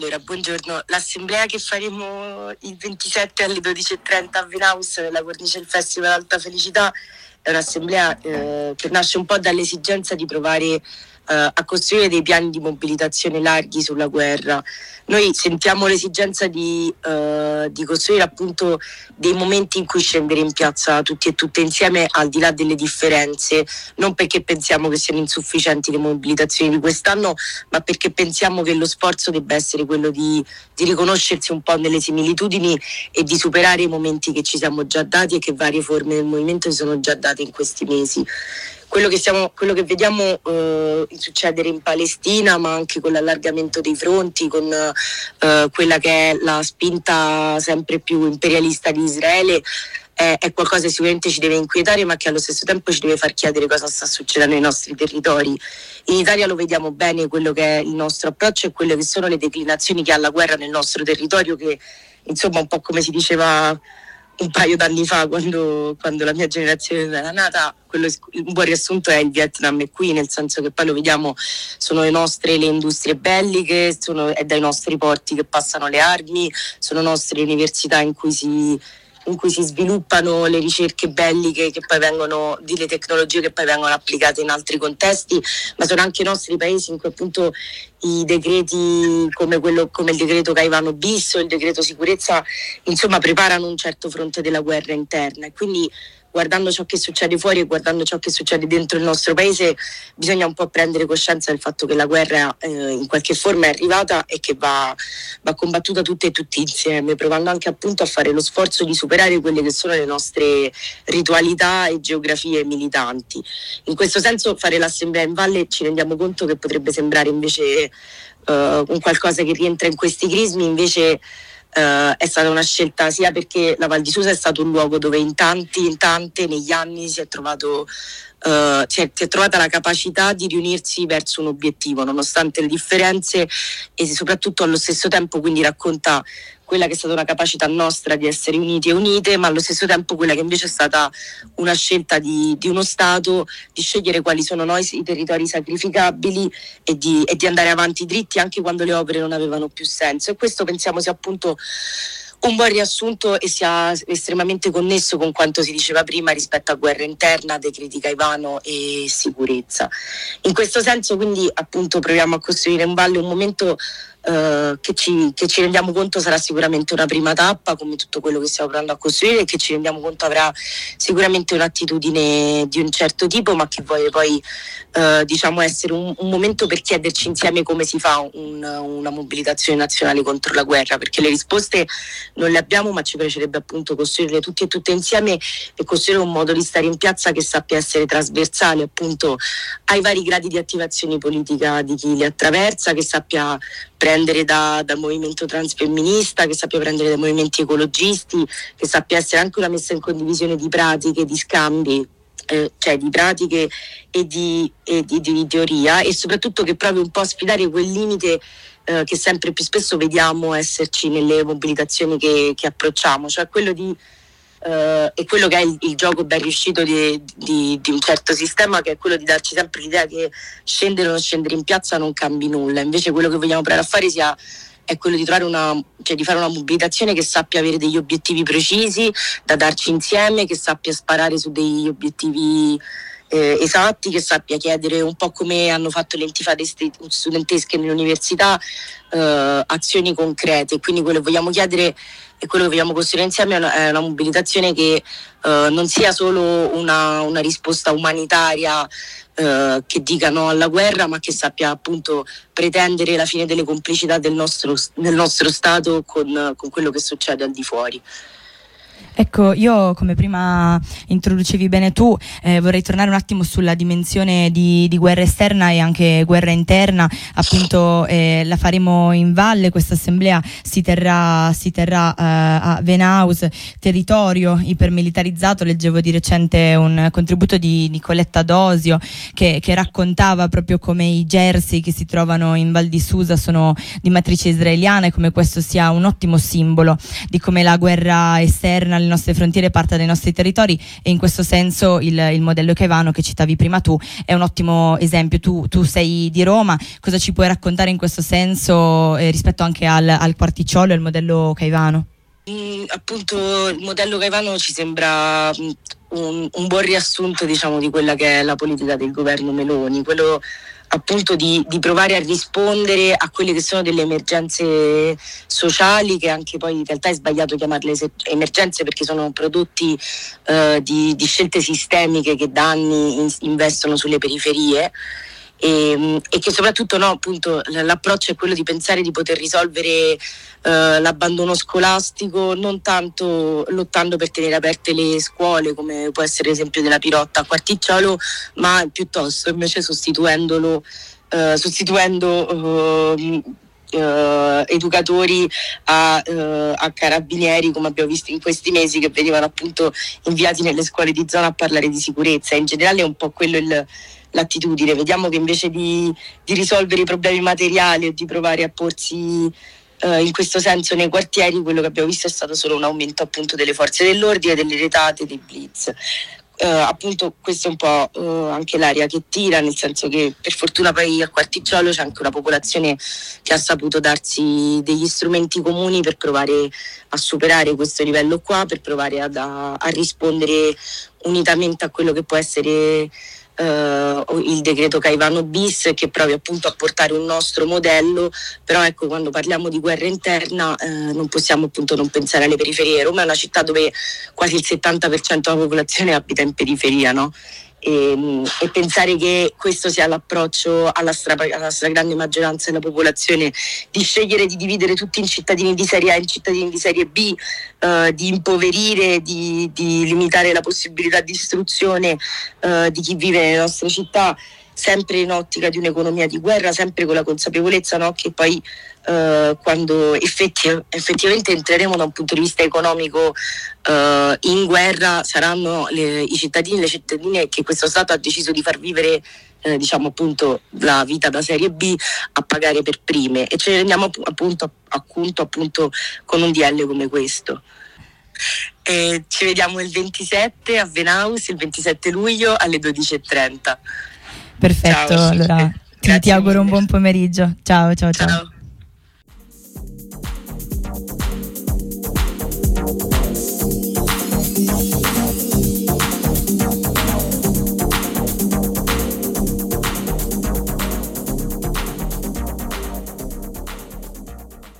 Allora, buongiorno. L'assemblea che faremo il 27 alle 12:30 a Venaus nella cornice del Festival Alta Felicità è un'assemblea che nasce un po' dall'esigenza di provare a costruire dei piani di mobilitazione larghi sulla guerra. Noi sentiamo l'esigenza di costruire appunto dei momenti in cui scendere in piazza tutti e tutte insieme, al di là delle differenze, non perché pensiamo che siano insufficienti le mobilitazioni di quest'anno, ma perché pensiamo che lo sforzo debba essere quello di riconoscersi un po' nelle similitudini e di superare i momenti che ci siamo già dati e che varie forme del movimento si sono già date in questi mesi. Quello che vediamo succedere in Palestina, ma anche con l'allargamento dei fronti, con quella che è la spinta sempre più imperialista di Israele, è qualcosa che sicuramente ci deve inquietare, ma che allo stesso tempo ci deve far chiedere cosa sta succedendo nei nostri territori. In Italia lo vediamo bene, quello che è il nostro approccio e quelle che sono le declinazioni che ha la guerra nel nostro territorio, che insomma un po' come si diceva un paio d'anni fa, quando la mia generazione era nata, un buon riassunto è il Vietnam è qui, nel senso che poi lo vediamo, sono le industrie belliche, è dai nostri porti che passano le armi, sono nostre università in cui si sviluppano le ricerche belliche che poi vengono, delle tecnologie che poi vengono applicate in altri contesti, ma sono anche i nostri paesi in cui appunto i decreti come il decreto Caivano bis o il decreto sicurezza, insomma, preparano un certo fronte della guerra interna. E quindi, guardando ciò che succede fuori e guardando ciò che succede dentro il nostro paese, bisogna un po' prendere coscienza del fatto che la guerra in qualche forma è arrivata e che va combattuta tutte e tutti insieme, provando anche appunto a fare lo sforzo di superare quelle che sono le nostre ritualità e geografie militanti. In questo senso, fare l'assemblea in valle ci rendiamo conto che potrebbe sembrare invece un qualcosa che rientra in questi crismi, invece è stata una scelta sia perché la Val di Susa è stato un luogo dove in tante negli anni si è trovata la capacità di riunirsi verso un obiettivo nonostante le differenze, e soprattutto allo stesso tempo quindi racconta quella che è stata una capacità nostra di essere uniti e unite, ma allo stesso tempo quella che invece è stata una scelta di uno Stato di scegliere quali sono i territori sacrificabili e di andare avanti dritti anche quando le opere non avevano più senso. E questo pensiamo sia appunto un buon riassunto e sia estremamente connesso con quanto si diceva prima rispetto a guerra interna, decreti Caivano e sicurezza. In questo senso quindi appunto proviamo a costruire in valle un momento che ci rendiamo conto sarà sicuramente una prima tappa, come tutto quello che stiamo provando a costruire, e che ci rendiamo conto avrà sicuramente un'attitudine di un certo tipo, ma che vuole poi essere un momento per chiederci insieme come si fa una mobilitazione nazionale contro la guerra, perché le risposte non le abbiamo, ma ci piacerebbe appunto costruirle tutti e tutte insieme e costruire un modo di stare in piazza che sappia essere trasversale appunto ai vari gradi di attivazione politica di chi li attraversa, che sappia prendere dal movimento transfemminista, che sappia prendere dai movimenti ecologisti, che sappia essere anche una messa in condivisione di pratiche, di scambi, cioè di pratiche e di teoria, e soprattutto che provi un po' a sfidare quel limite che sempre più spesso vediamo esserci nelle mobilitazioni che approcciamo, cioè quello è quello che è il gioco ben riuscito di un certo sistema, che è quello di darci sempre l'idea che scendere o non scendere in piazza non cambi nulla. Invece quello che vogliamo provare a fare è quello di fare una mobilitazione che sappia avere degli obiettivi precisi da darci insieme, che sappia sparare su degli obiettivi esatti, che sappia chiedere un po' come hanno fatto le intifade studentesche nelle università, azioni concrete. Quindi quello che vogliamo chiedere e quello che vogliamo costruire insieme è una mobilitazione che non sia solo una risposta umanitaria che dica no alla guerra, ma che sappia appunto pretendere la fine delle complicità del nostro Stato con quello che succede al di fuori. Ecco, io come prima introducevi bene tu, vorrei tornare un attimo sulla dimensione di guerra esterna e anche guerra interna. Appunto la faremo in valle, questa assemblea si terrà a Venaus, territorio ipermilitarizzato. Leggevo di recente un contributo di Nicoletta Dosio che raccontava proprio come i Jersey che si trovano in Val di Susa sono di matrice israeliana, e come questo sia un ottimo simbolo di come la guerra esterna esterna alle nostre frontiere, parta dai nostri territori, e in questo senso il modello Caivano che citavi prima tu è un ottimo esempio. Tu sei di Roma, cosa ci puoi raccontare in questo senso rispetto anche al Quarticciolo e al modello Caivano? Appunto il modello Caivano ci sembra un buon riassunto, diciamo, di quella che è la politica del governo Meloni, quello appunto di provare a rispondere a quelle che sono delle emergenze sociali, che anche poi in realtà è sbagliato chiamarle emergenze, perché sono prodotti di scelte sistemiche che da anni investono sulle periferie. E che soprattutto appunto l'approccio è quello di pensare di poter risolvere l'abbandono scolastico non tanto lottando per tenere aperte le scuole, come può essere l'esempio della Pirotta a Quarticciolo, ma piuttosto invece sostituendo educatori a carabinieri, come abbiamo visto in questi mesi, che venivano appunto inviati nelle scuole di zona a parlare di sicurezza. In generale è un po' quello l'attitudine. Vediamo che invece di risolvere i problemi materiali o di provare a porsi in questo senso nei quartieri, quello che abbiamo visto è stato solo un aumento appunto delle forze dell'ordine, delle retate, dei blitz. Appunto questo è un po' anche l'aria che tira, nel senso che per fortuna poi a Quarticciolo c'è anche una popolazione che ha saputo darsi degli strumenti comuni per provare a superare questo livello qua, per provare a rispondere unitamente a quello che può essere il decreto Caivano bis, che provi appunto a portare un nostro modello. Però ecco, quando parliamo di guerra interna non possiamo appunto non pensare alle periferie. Roma è una città dove quasi il 70% della popolazione abita in periferia, no? E pensare che questo sia l'approccio alla stragrande maggioranza della popolazione, di scegliere di dividere tutti in cittadini di serie A e in cittadini di serie B, di impoverire, di limitare la possibilità di istruzione di chi vive nelle nostre città, sempre in ottica di un'economia di guerra, sempre con la consapevolezza, no, che poi quando effettivamente entreremo da un punto di vista economico in guerra, saranno i cittadini e le cittadine che questo Stato ha deciso di far vivere diciamo appunto la vita da serie B a pagare per prime, e ce ne rendiamo appunto con un DL come questo. Ci vediamo il 27 a Venaus, il 27 luglio alle 12:30. Perfetto. Ciao, allora ti auguro un buon pomeriggio. Ciao.